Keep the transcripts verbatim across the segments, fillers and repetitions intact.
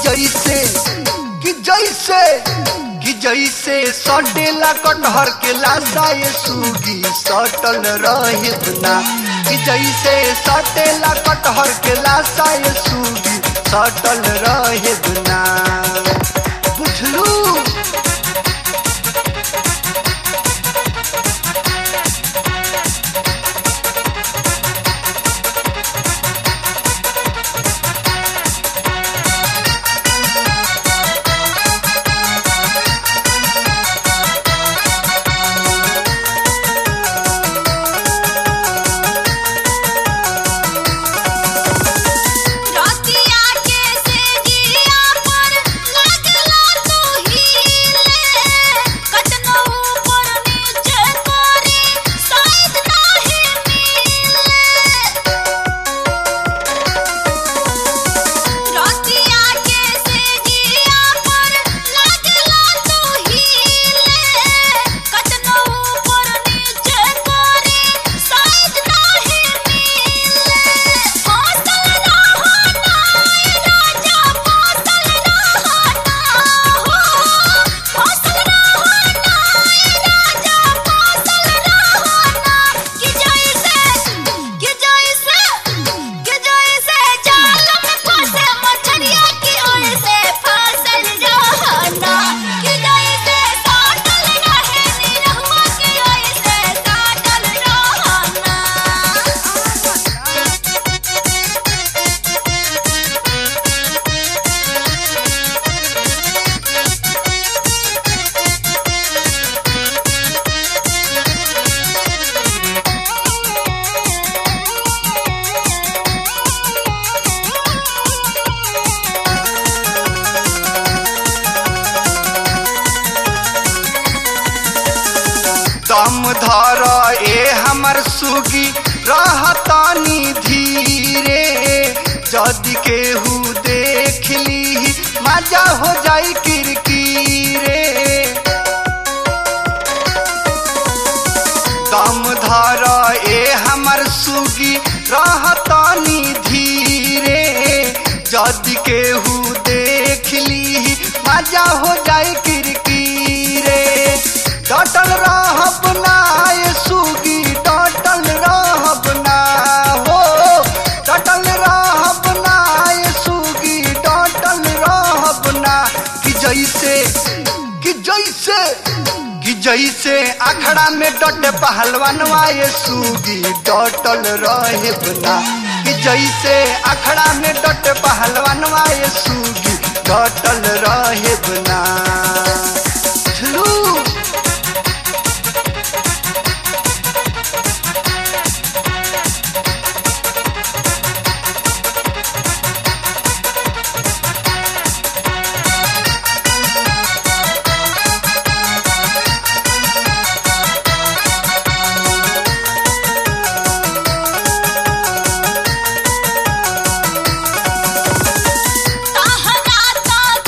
जैसे कि जैसे कि जैसे सटेला कटहर के लाशा ये सूगी सटल रहे ना कि जैसे सटेला कटहर के लाशा ये सूगी सटल रहे ना बुझलू। दम धर ए हमर सुगी रहतानी धीरे जदि केहू देख ली मजा हो जाई किरकिरे। दम धर ए हमर सुगी रहतानी धीरे जदि केहू देख ली मजा हो जाई किरकिरे। डटल रहब ना ये सूगी डटल रहब ना हो डटल रहब ना ये सूगी डटल रहब ना कि जैसे कि जैसे कि जैसे अखड़ा में डटे पहलवानवा ये सूगी डटल रहब ना कि जैसे अखड़ा में डटे पहलवानवा ये सूगी डटल रहब ना। ताहरा ता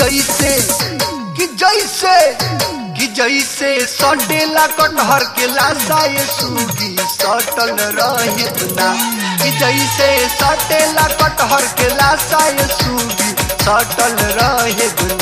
जैसे कि जैसे कि जैसे सटेला कटहर के लाशा ये सूगी सटल रहित ना कि जैसे सटेला कटहर के लाशा ये सूगी सटल रहित